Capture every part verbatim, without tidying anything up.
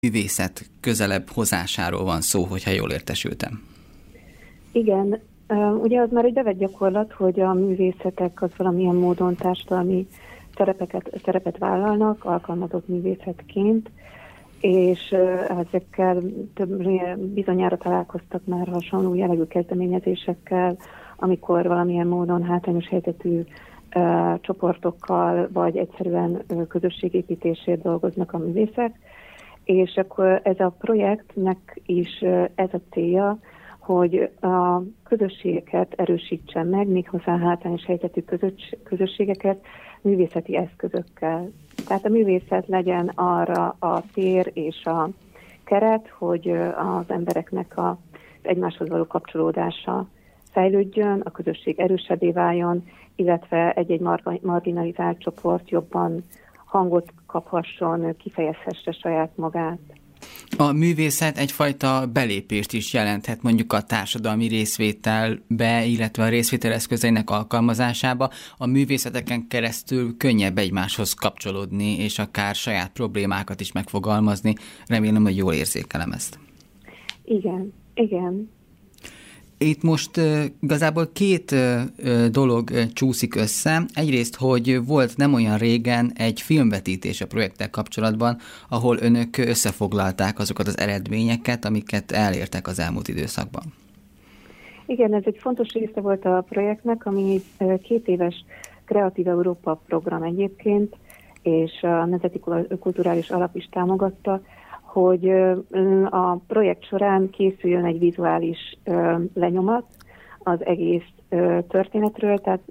művészet közelebb hozásáról van szó, hogyha jól értesültem. Igen, ugye az már egy bevett gyakorlat, hogy a művészetek az valamilyen módon társadalmi szerepeket, szerepet vállalnak, alkalmazott művészetként, és ezekkel több, bizonyára találkoztak már hasonló jellegű kezdeményezésekkel, amikor valamilyen módon hátrányos helyzetű uh, csoportokkal, vagy egyszerűen uh, közösségépítésért dolgoznak a művészek, és akkor ez a projektnek is uh, ez a célja, hogy a közösségeket erősítsen meg, méghozzá hátrányos helyzetű közös, közösségeket művészeti eszközökkel. Tehát a művészet legyen arra a tér és a keret, hogy az embereknek az egymáshoz való kapcsolódása fejlődjön, a közösség erősebbé váljon, illetve egy-egy marginalizált csoport jobban hangot kaphasson, kifejezhesse saját magát. A művészet egyfajta belépést is jelenthet mondjuk a társadalmi részvételbe, illetve a részvétel eszközeinek alkalmazásába. A művészeteken keresztül könnyebb egymáshoz kapcsolódni, és akár saját problémákat is megfogalmazni. Remélem, hogy jól érzékelem ezt. Igen, igen. Itt most uh, igazából két uh, dolog uh, csúszik össze. Egyrészt, hogy volt nem olyan régen egy filmvetítés a projekttel kapcsolatban, ahol önök összefoglalták azokat az eredményeket, amiket elértek az elmúlt időszakban. Igen, ez egy fontos része volt a projektnek, ami egy két éves Kreatív Európa program egyébként, és a Nemzeti Kulturális Alap is támogatta, hogy a projekt során készüljön egy vizuális lenyomat az egész történetről, tehát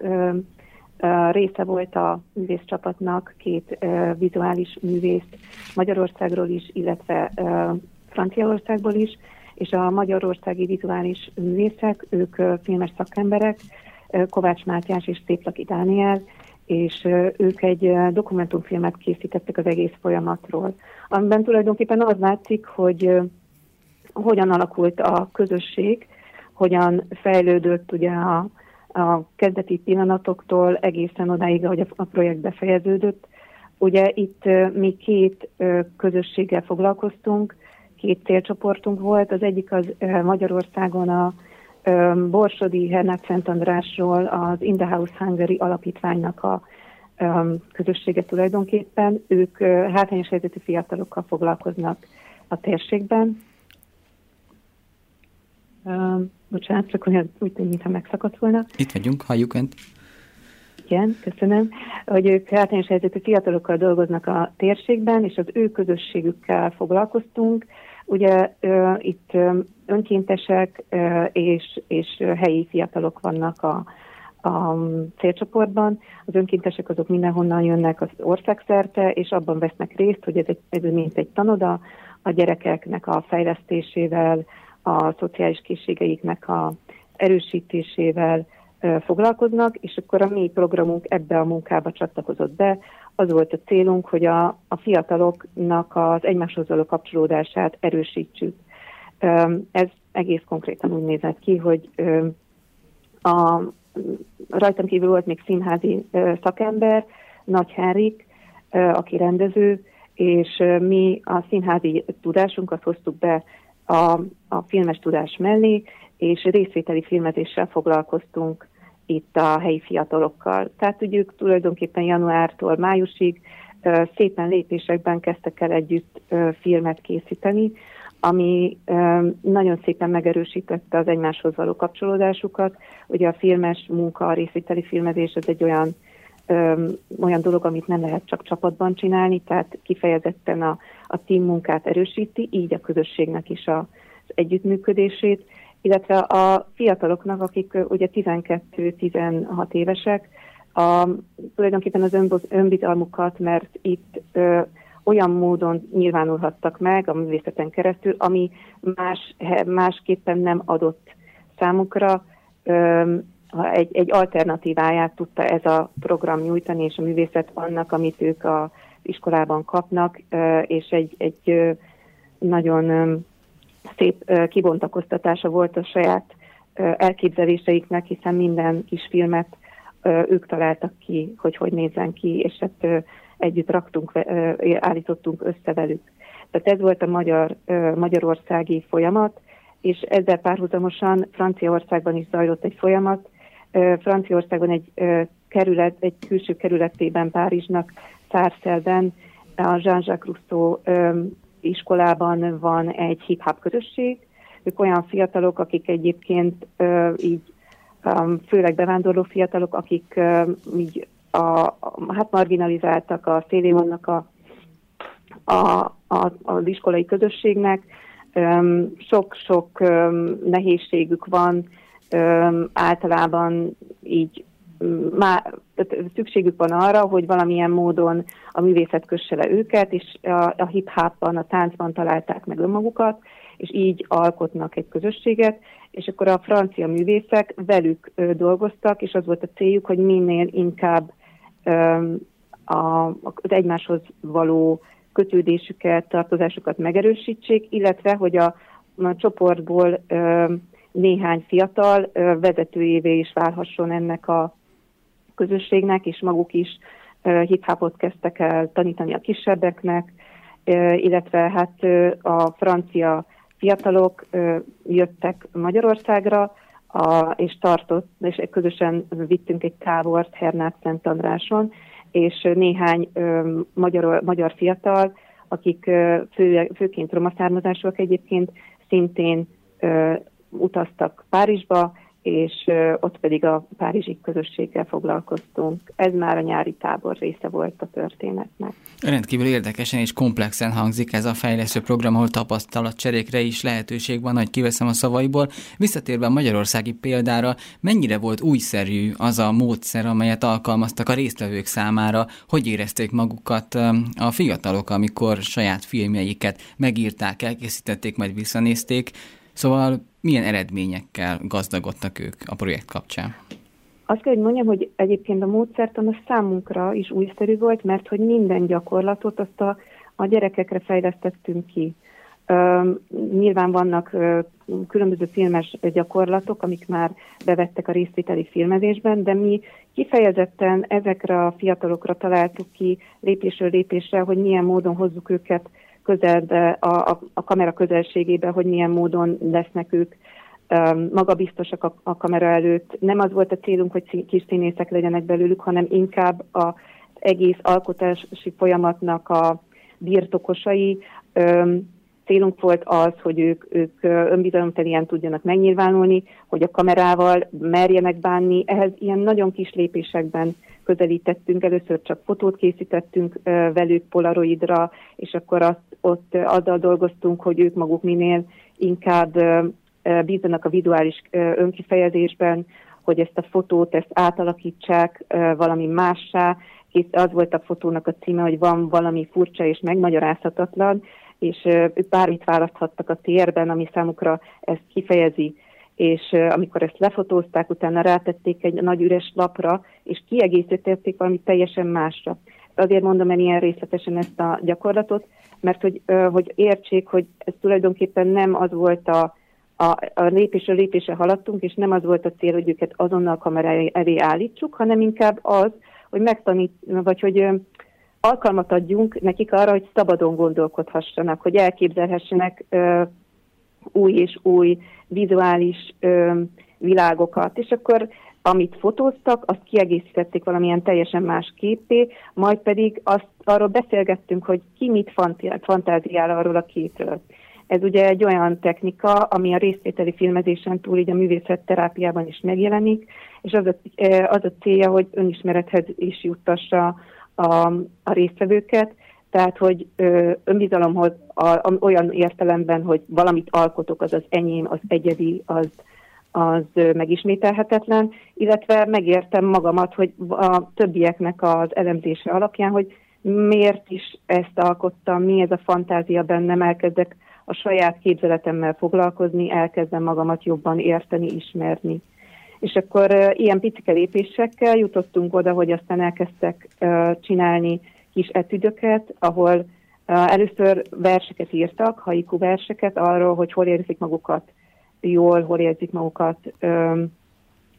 része volt a művészcsapatnak két vizuális művészt Magyarországról is, illetve Franciaországból is, és a magyarországi vizuális művészek, ők filmes szakemberek, Kovács Mátyás és Széplaki Dániel, és ők egy dokumentumfilmet készítettek az egész folyamatról, amiben tulajdonképpen az látszik, hogy hogyan alakult a közösség, hogyan fejlődött ugye a, a kezdeti pillanatoktól egészen odáig, ahogy a projekt befejeződött. Ugye itt mi két közösséggel foglalkoztunk, két célcsoportunk volt, az egyik az Magyarországon a Borsodi Hernád Szent Andrásról az In the House Hungary alapítványnak a közössége tulajdonképpen. Ők hátrányos helyzetű fiatalokkal foglalkoznak a térségben. Uh, bocsánat, csak úgy tűnik, mintha megszakadt volna. Itt vagyunk, halljuk Önt. Igen, köszönöm. Hogy ők hátrányos helyzetű fiatalokkal dolgoznak a térségben, és az ő közösségükkel foglalkoztunk. Ugye uh, itt um, önkéntesek uh, és, és helyi fiatalok vannak a, a célcsoportban. Az önkéntesek azok mindenhonnan jönnek az országszerte, és abban vesznek részt, hogy ez, egy, ez mint egy tanoda a gyerekeknek a fejlesztésével, a szociális készségeiknek a erősítésével uh, foglalkoznak, és akkor a mi programunk ebbe a munkába csatlakozott be. Az volt a célunk, hogy a, a fiataloknak az egymáshoz való kapcsolódását erősítsük. Um, ez egész konkrétan úgy nézett ki, hogy um, a, rajtam kívül volt még színházi uh, szakember, Nagy Henrik, uh, aki rendező, és uh, mi a színházi tudásunkat hoztuk be a, a filmes tudás mellé, és részvételi filmezéssel foglalkoztunk itt a helyi fiatalokkal. Tehát ugye ők tulajdonképpen januártól májusig uh, szépen lépésekben kezdtek el együtt uh, filmet készíteni, ami um, nagyon szépen megerősítette az egymáshoz való kapcsolódásukat. Ugye a filmes munka, a részvételi filmezés az egy olyan, um, olyan dolog, amit nem lehet csak csapatban csinálni, tehát kifejezetten a, a team munkát erősíti, így a közösségnek is a, az együttműködését, illetve a fiataloknak, akik ugye tizenkettő-tizenhat évesek, a, tulajdonképpen az önbizalmukat, mert itt ö, olyan módon nyilvánulhattak meg a művészeten keresztül, ami más, másképpen nem adott számukra. Ö, egy, egy alternatíváját tudta ez a program nyújtani, és a művészet annak, amit ők az iskolában kapnak, ö, és egy, egy ö, nagyon ö, szép kibontakoztatása volt a saját elképzeléseiknek, hiszen minden kis filmet ők találtak ki, hogy hogy nézzen ki, és hát együtt raktunk, állítottunk össze velük. Tehát ez volt a magyar, magyarországi folyamat, és ezzel párhuzamosan Franciaországban is zajlott egy folyamat. Franciaországban egy kerület, egy külső kerületében, Párizsnak, Sarcelles-ben, a Jean-Jacques Rousseau iskolában van egy hip-hop közösség. Ők olyan fiatalok, akik egyébként így főleg bevándorló fiatalok, akik így a, a, hát marginalizáltak, a szélén vannak a, a, a, az iskolai közösségnek. Sok-sok nehézségük van, általában így már szükségük van arra, hogy valamilyen módon a művészet kösse le őket, és a, a hip-hopban, a táncban találták meg önmagukat, és így alkotnak egy közösséget, és akkor a francia művészek velük ö, dolgoztak, és az volt a céljuk, hogy minél inkább ö, a, az egymáshoz való kötődésüket, tartozásukat megerősítsék, illetve, hogy a, a csoportból ö, néhány fiatal ö, vezetőjévé is válhasson ennek a közösségnek, és maguk is uh, hip-hopot kezdtek el tanítani a kisebbeknek, uh, illetve hát uh, a francia fiatalok uh, jöttek Magyarországra, a, és tartott, és közösen vittünk egy tábort Hernát-Szent Andráson, és néhány uh, magyar, magyar fiatal, akik uh, fő, főként roma származásúak egyébként, szintén uh, utaztak Párizsba, és ott pedig a párizsi közösséggel foglalkoztunk. Ez már a nyári tábor része volt a történetnek. Rendkívül érdekesen és komplexen hangzik ez a fejlesztő program, ahol tapasztalatcserékre is lehetőség van, hogy kiveszem a szavaiból. Visszatérve a magyarországi példára, mennyire volt újszerű az a módszer, amelyet alkalmaztak a résztvevők számára, hogy érezték magukat a fiatalok, amikor saját filmjeiket megírták, elkészítették, majd visszanézték. Szóval milyen eredményekkel gazdagodtak ők a projekt kapcsán? Azt kell, hogy mondjam, hogy egyébként a módszertan a számunkra is újszerű volt, mert hogy minden gyakorlatot azt a, a gyerekekre fejlesztettünk ki. Uh, nyilván vannak uh, különböző filmes gyakorlatok, amik már bevettek a részvételi filmezésben, de mi kifejezetten ezekre a fiatalokra találtuk ki lépésről lépésre, hogy milyen módon hozzuk őket közelbe, a, a, a kamera közelségébe, hogy milyen módon lesznek ők um, magabiztosak a, a kamera előtt. Nem az volt a célunk, hogy kis színészek legyenek belőlük, hanem inkább az egész alkotási folyamatnak a birtokosai. Um, célunk volt az, hogy ők, ők önbizalomteljen tudjanak megnyilvánulni, hogy a kamerával merjenek bánni. Ehhez ilyen nagyon kis lépésekben közelítettünk. Először csak fotót készítettünk velük polaroidra, és akkor azt, ott azzal dolgoztunk, hogy ők maguk minél inkább bízzanak a vizuális önkifejezésben, hogy ezt a fotót, ezt átalakítsák valami mássá. És az volt a fotónak a címe, hogy van valami furcsa és megmagyarázhatatlan, és ők bármit választhattak a térben, ami számukra ezt kifejezi. És amikor ezt lefotózták, utána rátették egy nagy üres lapra, és kiegészítették valami teljesen másra. Azért mondom el ilyen részletesen ezt a gyakorlatot, mert hogy, hogy értsék, hogy ez tulajdonképpen nem az volt a, a, a lépésről lépésre haladtunk, és nem az volt a cél, hogy őket azonnal kamerája elé állítsuk, hanem inkább az, hogy megtanít, vagy hogy alkalmat adjunk nekik arra, hogy szabadon gondolkodhassanak, hogy elképzelhessenek ö, új és új vizuális ö, világokat, és akkor amit fotóztak, azt kiegészítették valamilyen teljesen más képé, majd pedig azt, arról beszélgettünk, hogy ki mit fantáziál arról a képről. Ez ugye egy olyan technika, ami a részvételi filmezésen túl így a művészetterápiában is megjelenik, és az a, az a célja, hogy önismerethez is juttassa a, a résztvevőket, tehát, hogy ö, önbizalomhoz a, a, olyan értelemben, hogy valamit alkotok, az az enyém, az egyedi, az, az ö, megismételhetetlen, illetve megértem magamat, hogy a többieknek az elemzése alapján, hogy miért is ezt alkottam, mi ez a fantázia bennem, elkezdek a saját képzeletemmel foglalkozni, elkezdem magamat jobban érteni, ismerni. És akkor uh, ilyen picike lépésekkel jutottunk oda, hogy aztán elkezdtek uh, csinálni kis etüdöket, ahol uh, először verseket írtak, haiku verseket arról, hogy hol érzik magukat jól, hol érzik magukat um,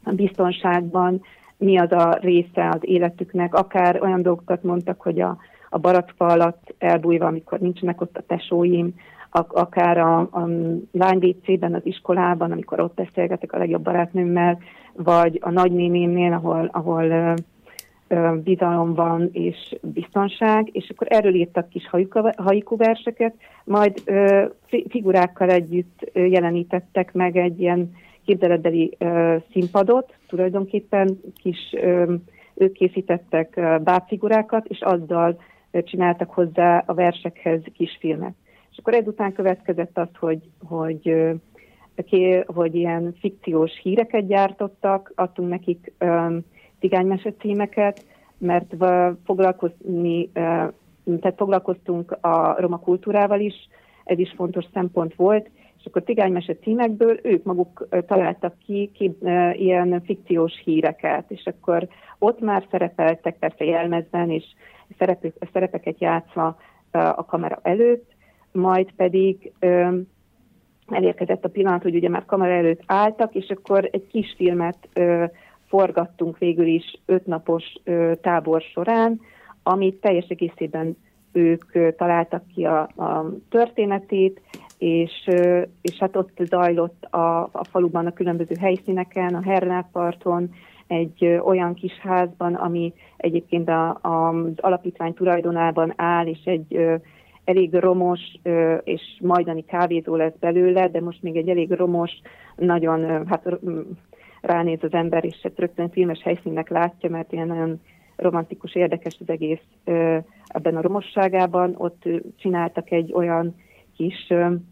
biztonságban, mi az a része az életüknek. Akár olyan dolgokat mondtak, hogy a, a barackfa alatt elbújva, amikor nincsenek ott a tesóim, akár a, a lányvécében, az iskolában, amikor ott beszélgetek a legjobb barátnőmmel, vagy a nagynénémnél, ahol, ahol ö, ö, bizalom van és biztonság, és akkor erről írtak kis haiku verseket, majd ö, figurákkal együtt jelenítettek meg egy ilyen képzeletbeli ö, színpadot, tulajdonképpen kis, ö, ők készítettek ö, bábfigurákat, és azzal ö, csináltak hozzá a versekhez kisfilmet. És akkor ezután következett az, hogy, hogy, hogy, hogy ilyen fikciós híreket gyártottak, adtunk nekik um, cigánymese címeket, mert foglalkozni, uh, tehát foglalkoztunk a roma kultúrával is, ez is fontos szempont volt, és akkor cigánymese címekből ők maguk uh, találtak ki, ki uh, ilyen fikciós híreket, és akkor ott már szerepeltek persze jelmezben, és szerepek, szerepeket játszva uh, a kamera előtt, majd pedig ö, elérkezett a pillanat, hogy ugye már kamera előtt álltak, és akkor egy kis filmet ö, forgattunk végül is ötnapos ö, tábor során, amit teljes egészében ők ö, találtak ki a, a történetét, és, ö, és hát ott zajlott a, a faluban a különböző helyszíneken, a Hernák-parton, egy ö, olyan kis házban, ami egyébként a, a, az alapítvány tulajdonában áll, és egy ö, elég romos, és majdani kávézó lesz belőle, de most még egy elég romos, nagyon, hát ránéz az ember, és rögtön filmes helyszínnek látja, mert ilyen nagyon romantikus, érdekes az egész ebben a romosságában. Ott csináltak egy olyan kis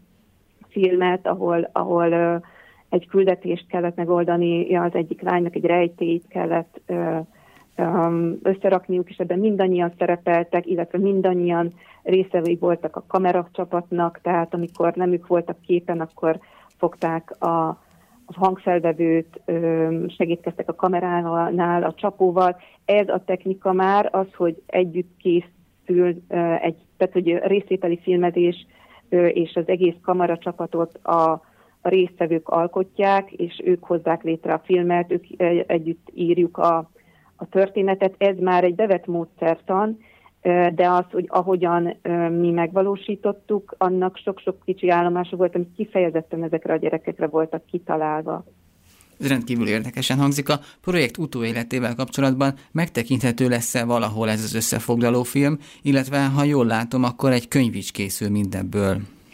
filmet, ahol, ahol egy küldetést kellett megoldani, az egyik lánynak egy rejtélyt kellett összerakniuk, és ebben mindannyian szerepeltek, illetve mindannyian részevői voltak a kameracsapatnak, tehát amikor nem ők voltak képen, akkor fogták a, a hangfelvevőt, segítkeztek a kameránál, a csapóval. Ez a technika már az, hogy együtt készül egy, tehát hogy részvételi filmezés és az egész kameracsapatot a, a résztvevők alkotják, és ők hozzák létre a filmet, ők együtt írjuk a a történetet, ez már egy bevett módszertan, de az, hogy ahogyan mi megvalósítottuk, annak sok-sok kicsi állomása volt, ami kifejezetten ezekre a gyerekekre voltak kitalálva. Ez rendkívül érdekesen hangzik. A projekt utóéletével kapcsolatban megtekinthető lesz-e valahol ez az összefoglaló film, illetve ha jól látom, akkor egy könyv is készül mindebből.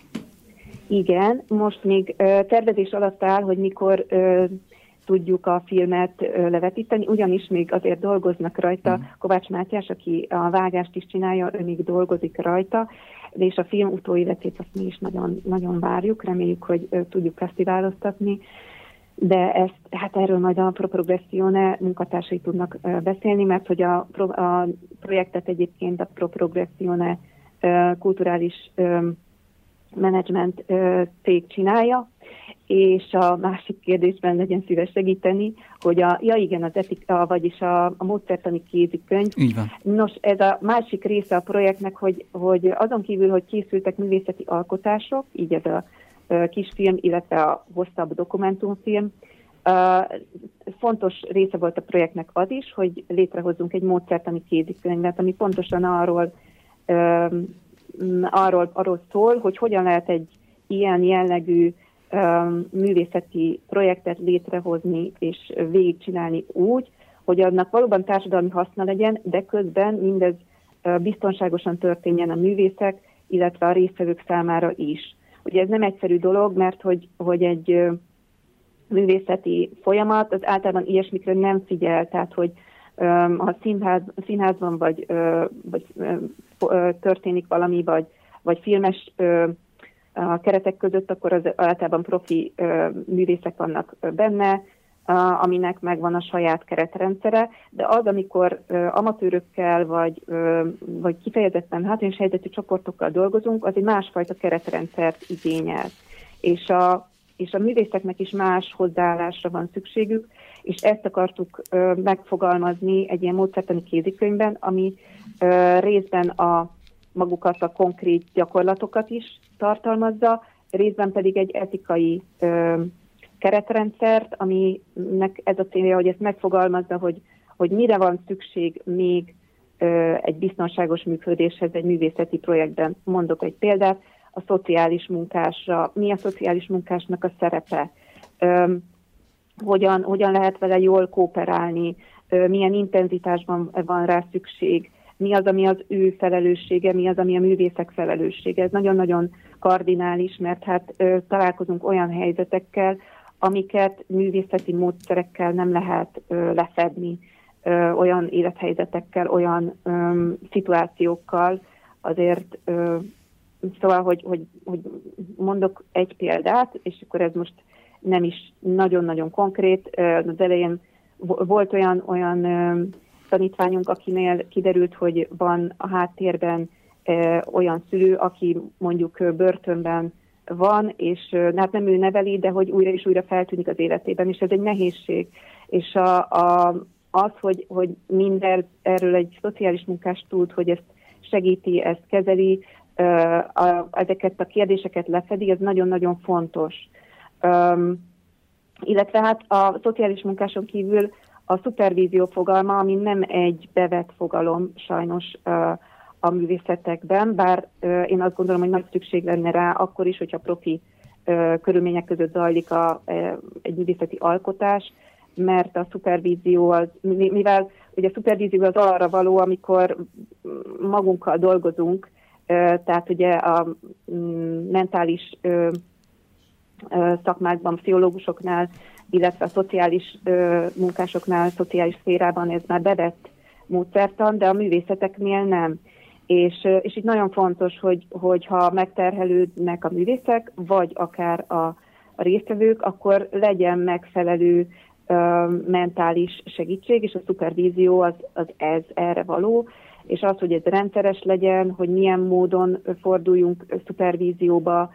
Igen, most még tervezés alatt áll, hogy mikor tudjuk a filmet levetíteni, ugyanis még azért dolgoznak rajta. Mm. Kovács Mátyás, aki a vágást is csinálja, ő még dolgozik rajta, és a film utóéletét azt mi is nagyon, nagyon várjuk, reméljük, hogy tudjuk fesztiváloztatni, de ezt, hát erről majd a Pro Progressione munkatársai tudnak beszélni, mert hogy a, a projektet egyébként a Pro Progressione kulturális menedzsment cég csinálja, és a másik kérdésben legyen szíves segíteni, hogy a, ja igen, az etika, vagyis a, a módszertani kézikönyv. Így van. Nos, ez a másik része a projektnek, hogy, hogy azon kívül, hogy készültek művészeti alkotások, így ez a, a kisfilm, illetve a hosszabb dokumentumfilm, a, fontos része volt a projektnek az is, hogy létrehozzunk egy módszertani kézikönyvet, ami pontosan arról, um, arról, arról szól, hogy hogyan lehet egy ilyen jellegű művészeti projektet létrehozni és végigcsinálni úgy, hogy annak valóban társadalmi haszna legyen, de közben mindez biztonságosan történjen a művészek, illetve a résztvevők számára is. Ugye ez nem egyszerű dolog, mert hogy, hogy egy művészeti folyamat az általában ilyesmikre nem figyel, tehát hogy ha színház, színházban vagy, vagy történik valami, vagy, vagy filmes a keretek között, akkor az általában profi ö, művészek vannak benne, a, aminek megvan a saját keretrendszere, de az, amikor ö, amatőrökkel vagy, ö, vagy kifejezetten hátrányos helyzetű csoportokkal dolgozunk, az egy másfajta keretrendszert igényel. És a, és a művészeknek is más hozzáállásra van szükségük, és ezt akartuk ö, megfogalmazni egy ilyen módszertani kézikönyvben, ami ö, részben a magukat a konkrét gyakorlatokat is tartalmazza, részben pedig egy etikai ö, keretrendszert, aminek ez a célja, hogy ezt megfogalmazza, hogy, hogy mire van szükség még egy biztonságos működéshez egy művészeti projektben. Mondok egy példát, a szociális munkásra. Mi a szociális munkásnak a szerepe? Hogyan, hogyan lehet vele jól kooperálni? Milyen intenzitásban van rá szükség? Mi az, ami az ő felelőssége, mi az, ami a művészek felelőssége? Ez nagyon-nagyon kardinális, mert hát találkozunk olyan helyzetekkel, amiket művészeti módszerekkel nem lehet lefedni. Olyan élethelyzetekkel, olyan öm, szituációkkal, azért ö, szóval, hogy, hogy, hogy mondok egy példát, és akkor ez most nem is nagyon-nagyon konkrét. Az elején volt olyan, olyan ö, tanítványunk, akinél kiderült, hogy van a háttérben ö, olyan szülő, aki mondjuk börtönben van, és ö, hát nem ő neveli, de hogy újra és újra feltűnik az életében, és ez egy nehézség. És a, a az, hogy, hogy minden erről egy szociális munkás tud, hogy ezt segíti, ezt kezeli, a, ezeket a kérdéseket lefedi, ez nagyon-nagyon fontos. Um, illetve hát a szociális munkáson kívül a szupervízió fogalma, ami nem egy bevett fogalom sajnos uh, a művészetekben, bár uh, én azt gondolom, hogy nagy szükség lenne rá akkor is, hogyha profi uh, körülmények között zajlik a, uh, egy művészeti alkotás, mert a szupervízió az, mivel ugye a szupervízió az arra való, amikor magunkkal dolgozunk, tehát ugye a mentális szakmákban, pszichológusoknál, illetve a szociális munkásoknál, szociális szférában ez már bevett módszertan, de a művészeteknél nem. És, és itt nagyon fontos, hogy, hogyha megterhelődnek a művészek, vagy akár a, a résztvevők, akkor legyen megfelelő mentális segítség, és a szupervízió az, az ez erre való, és az, hogy ez rendszeres legyen, hogy milyen módon forduljunk szupervízióba,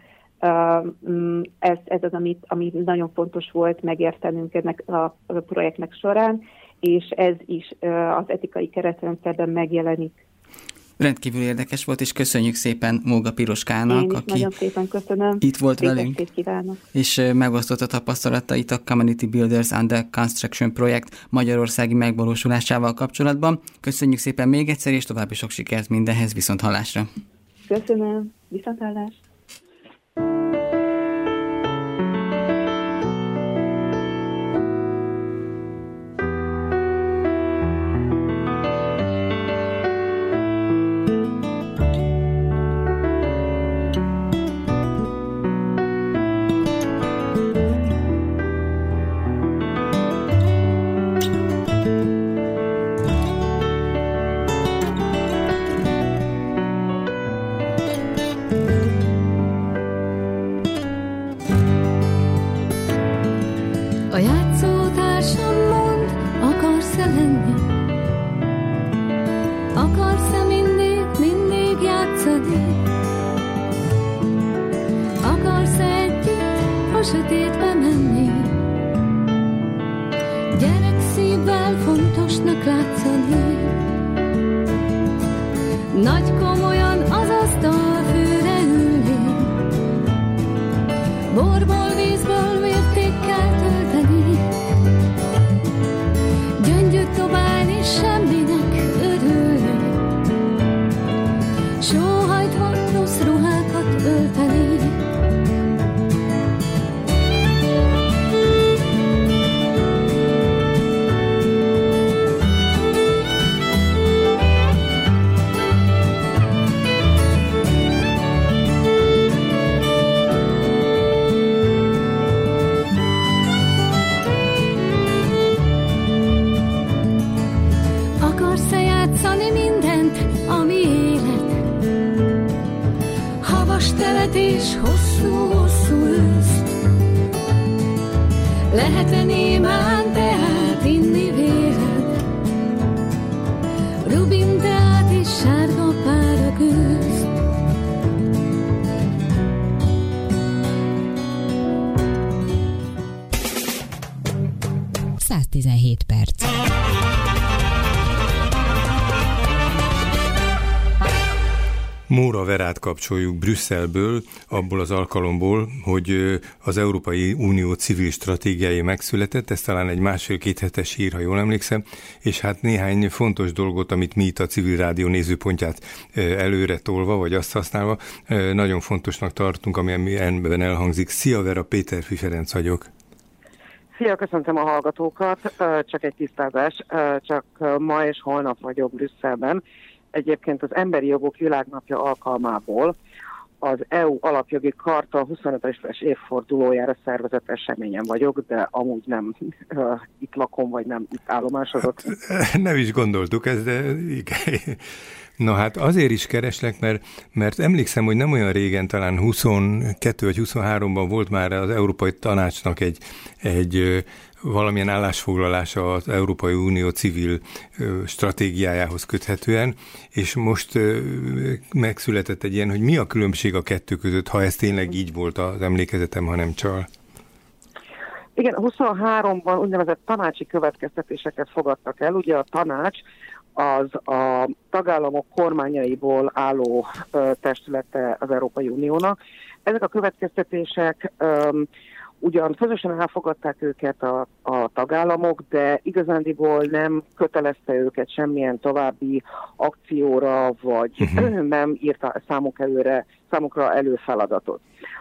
ez, ez az, amit, ami nagyon fontos volt megértenünk ennek a, a projektnek során, és ez is az etikai keretrendszerben megjelenik. Rendkívül érdekes volt, és köszönjük szépen Móga Piroskának, Én is aki nagyon szépen köszönöm. Itt volt Szép velünk, és megosztotta tapasztalatait a Community Builders Under Construction projekt magyarországi megvalósulásával kapcsolatban. Köszönjük szépen még egyszer, és további sok sikert mindenhez, viszont hallásra. Köszönöm, viszont hallás. Lehet-e némán teát inni véred? Rubin teát és sárga pára közt. száztizenhét perc. Móra Verát kapcsoljuk Brüsszelből, abból az alkalomból, hogy az Európai Unió civil stratégiája megszületett, ez talán egy másfél-két hetes hír, ha jól emlékszem, és hát néhány fontos dolgot, amit mi itt a Civil Rádió nézőpontját előre tolva, vagy azt használva, nagyon fontosnak tartunk, ami ebben elhangzik. Szia Vera, Péterfi Ferenc vagyok. Szia, köszöntöm a hallgatókat, csak egy tisztázás, csak ma és holnap vagyok Brüsszelben. Egyébként az Emberi Jogok Világnapja alkalmából az é u alapjogi karta huszonötös évfordulójára szervezett eseményen vagyok, de amúgy nem uh, itt lakom, vagy nem itt állomásodok. Nem is gondoltuk ezt, de igen. Na hát azért is kereslek, mert, mert emlékszem, hogy nem olyan régen, talán huszonkettő vagy huszonháromban volt már az Európai Tanácsnak egy, egy valamilyen állásfoglalása az Európai Unió civil stratégiájához köthetően, és most megszületett egy ilyen, hogy mi a különbség a kettő között, ha ez tényleg így volt az emlékezetem, ha nem csal. Igen, huszonháromban úgynevezett tanácsi következtetéseket fogadtak el. Ugye a tanács az a tagállamok kormányaiból álló ö, testülete az Európai Uniónak. Ezek a következtetések ö, ugyan közösen elfogadták őket a, a tagállamok, de igazándiból nem kötelezte őket semmilyen további akcióra, vagy uh-huh. nem írta számuk előre, számukra előfeladatot.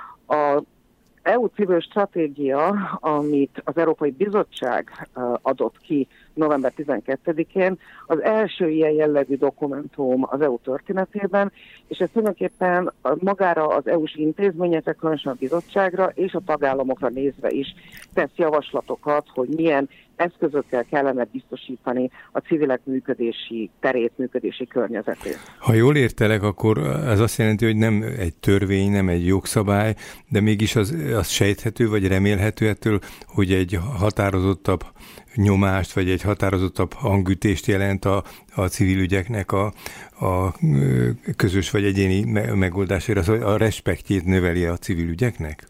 A é u civil stratégia, amit az Európai Bizottság adott ki november tizenkettedikén, az első ilyen jellegű dokumentum az é u történetében, és ez tulajdonképpen magára az é u-s intézményekre, különösen a bizottságra és a tagállamokra nézve is tesz javaslatokat, hogy milyen eszközökkel kellene biztosítani a civilek működési terét, működési környezetét. Ha jól értelek, akkor ez azt jelenti, hogy nem egy törvény, nem egy jogszabály, de mégis az, az sejthető, vagy remélhető ettől, hogy egy határozottabb nyomást, vagy egy határozottabb hangütést jelent a, a civil ügyeknek a, a közös vagy egyéni megoldására, a respektjét növeli a civil ügyeknek?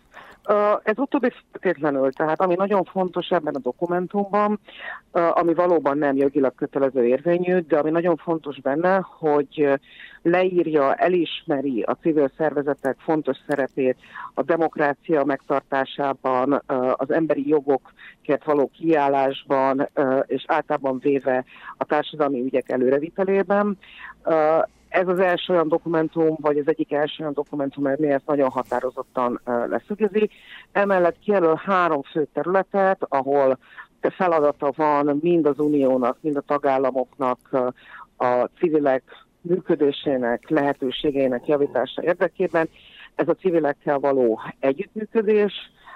Ez utóbbi feltétlenül, tehát ami nagyon fontos ebben a dokumentumban, ami valóban nem jogilag kötelező érvényű, de ami nagyon fontos benne, hogy leírja, elismeri a civil szervezetek fontos szerepét a demokrácia megtartásában, az emberi jogokért való kiállásban, és általában véve a társadalmi ügyek előrevitelében. Ez az első olyan dokumentum, vagy az egyik első olyan dokumentum, ami ezt nagyon határozottan leszögezi. Emellett kijelöl három fő területet, ahol feladata van mind az uniónak, mind a tagállamoknak a civilek működésének, lehetőségeinek javítása érdekében. Ez a civilekkel való együttműködés,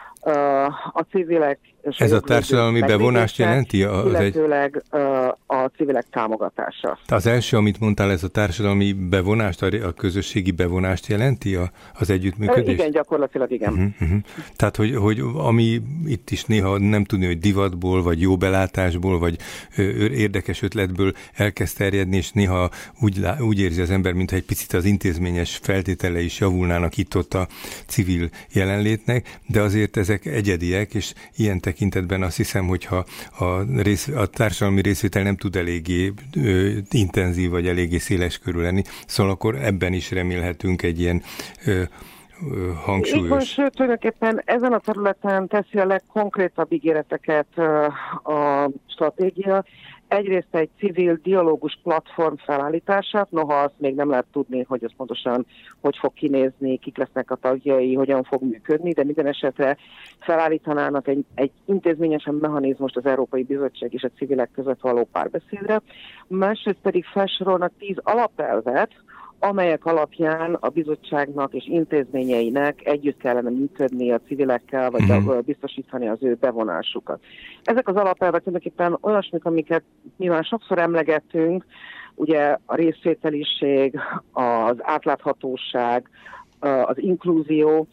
a civilek... Ez a társadalmi bevonást jelenti? Az illetőleg egy... a civilek támogatása. Az első, amit mondtál, ez a társadalmi bevonást, a közösségi bevonást jelenti, az együttműködés? Igen, gyakorlatilag igen. Uh-huh, uh-huh. Tehát, hogy, hogy ami itt is néha nem tudni, hogy divatból, vagy jó belátásból, vagy érdekes ötletből elkezd terjedni, és néha úgy, úgy érzi az ember, mintha egy picit az intézményes feltétele is javulnának itt-ott a civil jelenlétnek, de azért ezek egyediek, és ilyen tekintetben azt hiszem, hogyha a, rész, a társadalmi részvétel nem tud eléggé ö, intenzív, vagy eléggé széles körül lenni, szóval akkor ebben is remélhetünk egy ilyen ö, ö, hangsúlyos... Így van, sőt, tulajdonképpen ezen a területen teszi a legkonkrétabb ígéreteket ö, a stratégia. Egyrészt egy civil dialógus platform felállítását, noha azt még nem lehet tudni, hogy ez pontosan hogy fog kinézni, kik lesznek a tagjai, hogyan fog működni, de minden esetre felállítanának egy, egy intézményesen mechanizmust az Európai Bizottság és a civilek között való párbeszédre. Másrészt pedig felsorolnak tíz alapelvet, amelyek alapján a bizottságnak és intézményeinek együtt kellene működni a civilekkel, vagy uh-huh. biztosítani az ő bevonásukat. Ezek az alapelvek tulajdonképpen olyasmik, amiket nyilván sokszor emlegettünk, ugye a részvételiség, az átláthatóság, az inklúzió,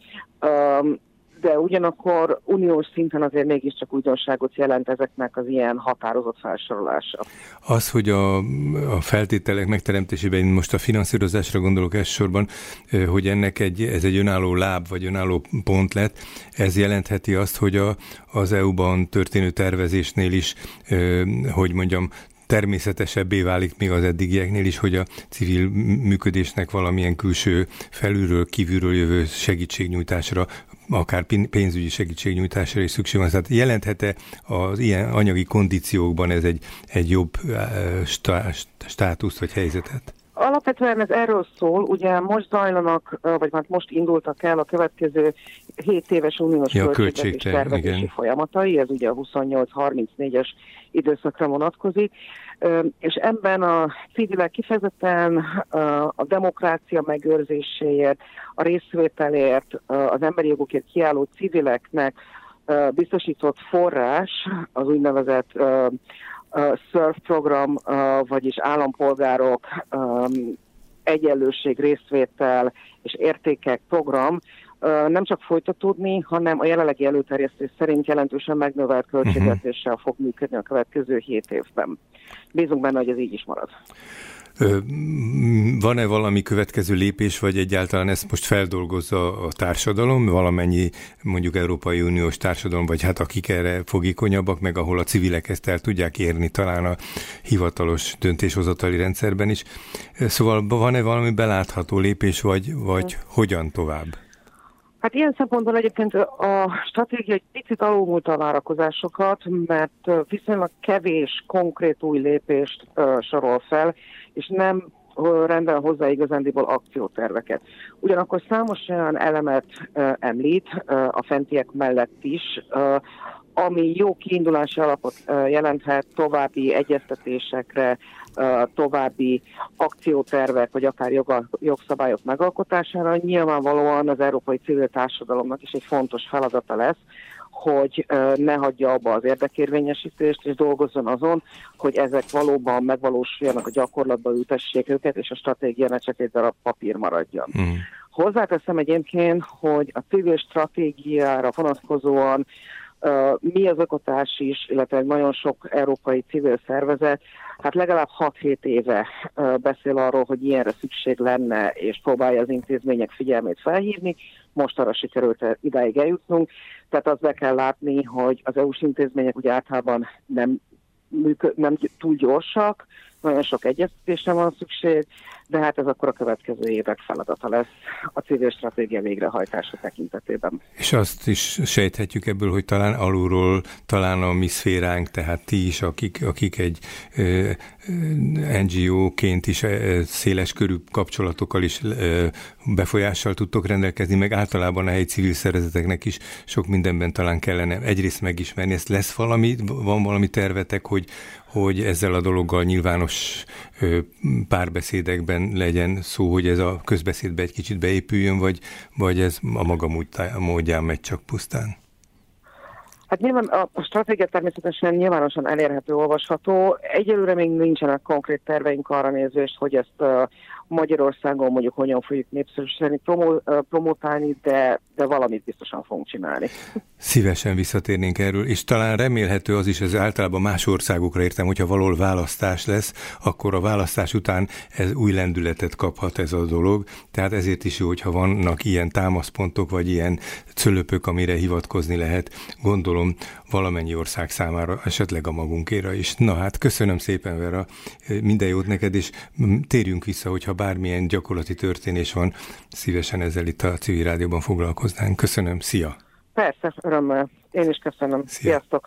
de ugyanakkor uniós szinten azért mégiscsak újdonságot jelent ezeknek az ilyen határozott felsorolása. Az, hogy a, a feltételek megteremtésében, én most a finanszírozásra gondolok elsősorban, hogy ennek egy, ez egy önálló láb, vagy önálló pont lett, ez jelentheti azt, hogy a, az é u-ban történő tervezésnél is, hogy mondjam, természetesebbé válik még az eddigieknél is, hogy a civil működésnek valamilyen külső, felülről, kívülről jövő segítségnyújtásra, akár pénzügyi segítségnyújtásra is szükség van. Tehát jelenthet-e az ilyen anyagi kondíciókban ez egy, egy jobb státuszt vagy helyzetet? Alapvetően ez erről szól, ugye most zajlanak, vagy már most indultak el a következő hét éves uniós ja, költségvetés tervezési igen. folyamatai, ez ugye a huszonnyolc harmincnégyes időszakra vonatkozik, és ebben a civilek kifejezetten a demokrácia megőrzéséért, a részvételért, az emberi jogokért kiálló civileknek biztosított forrás, az úgynevezett Uh, SURF program, uh, vagyis állampolgárok, um, egyenlőség, részvétel és értékek program uh, nem csak folytatódni, hanem a jelenlegi előterjesztés szerint jelentősen megnövelt költségvetéssel fog működni a következő hét évben. Bízunk benne, hogy ez így is marad. Van-e valami következő lépés, vagy egyáltalán ezt most feldolgozza a társadalom, valamennyi mondjuk Európai Uniós társadalom, vagy hát akik erre fogékonyabbak, meg ahol a civilek ezt el tudják érni, talán a hivatalos döntéshozatali rendszerben is. Szóval van-e valami belátható lépés, vagy, vagy hogyan tovább? Hát ilyen szempontból egyébként a stratégia egy picit alulmúlta a várakozásokat, mert viszonylag kevés konkrét új lépést uh, sorol fel, és nem uh, rendel hozzá igazándiból akcióterveket. Ugyanakkor számos olyan elemet uh, említ uh, a fentiek mellett is, uh, ami jó kiindulási alapot uh, jelenthet további egyeztetésekre, uh, további akciótervek, vagy akár joga, jogszabályok megalkotására. Nyilvánvalóan az európai civil társadalomnak is egy fontos feladata lesz, hogy uh, ne hagyja abba az érdekérvényesítést, és dolgozzon azon, hogy ezek valóban megvalósuljanak, a gyakorlatba ültessék őket, és a stratégia ne csak egy darab papír maradjon. Mm. Hozzáteszem egyébként, hogy a civil stratégiára vonatkozóan Uh, mi az ökotás is, illetve nagyon sok európai civil szervezet, hát legalább hat-hét éve uh, beszél arról, hogy ilyenre szükség lenne, és próbálja az intézmények figyelmét felhívni. Most arra sikerült idáig eljutnunk, tehát azt be kell látni, hogy az é u-s intézmények ugye általában nem, működ, nem túl gyorsak, nagyon sok egyeztetésre van szükség, de hát ez akkor a következő évek feladata lesz a civil stratégia végrehajtása tekintetében. És azt is sejthetjük ebből, hogy talán alulról, talán a mi szféránk, tehát ti is, akik, akik egy ö, en gé ó-ként is ö, széles körű kapcsolatokkal is ö, befolyással tudtok rendelkezni, meg általában a helyi civil szervezeteknek is sok mindenben talán kellene egyrészt megismerni. Ezt lesz valami, van valami tervetek, hogy, hogy ezzel a dologgal nyilvános ö, párbeszédekben legyen szó, hogy ez a közbeszédbe egy kicsit beépüljön, vagy, vagy ez a maga módján megy csak pusztán? Hát nyilván a stratégia természetesen nyilvánosan elérhető, olvasható. Egyelőre még nincsenek konkrét terveink arra nézvést, hogy ezt uh, Magyarországon mondjuk hogyan fogjuk népszerűsíteni, promó, uh, promotálni, de, de valamit biztosan fogunk csinálni. Szívesen visszatérnénk erről, és talán remélhető az is, ez általában más országokra értem, hogyha valahol választás lesz, akkor a választás után ez új lendületet kaphat ez a dolog. Tehát ezért is jó, hogyha vannak ilyen támaszpontok, vagy ilyen cölöpök, amire hivatkozni lehet, gondolom valamennyi ország számára, esetleg a magunkéra is. Na hát, köszönöm szépen, Vera, minden jót neked, és térjünk vissza, hogyha bármilyen gyakorlati történés van, szívesen ezzel itt a Civil Rádióban foglalkoznánk. Köszönöm, szia! Persze, örömmel. Én is köszönöm. Szia. Sziasztok!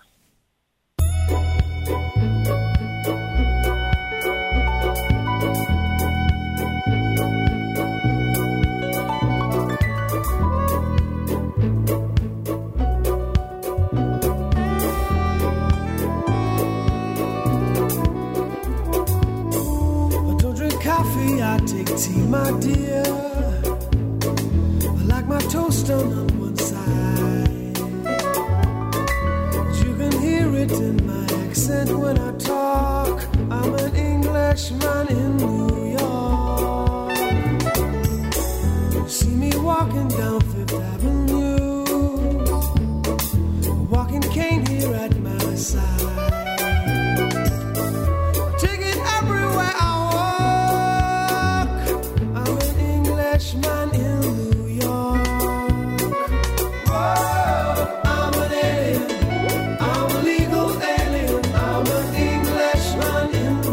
I don't drink coffee, I take tea, my dear. I like my toast on one side. You can hear it in my accent when I talk. I'm an Englishman in New York. You see me walking down Fifth Avenue, walking cane here at my side. Take it everywhere I walk. I'm an Englishman in New York. Whoa, I'm an alien. I'm a legal alien. I'm an Englishman in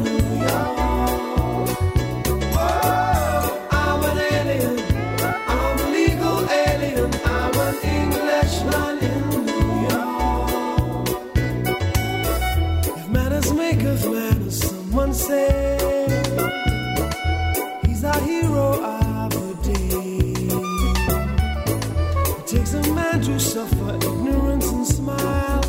man to suffer ignorance and smile.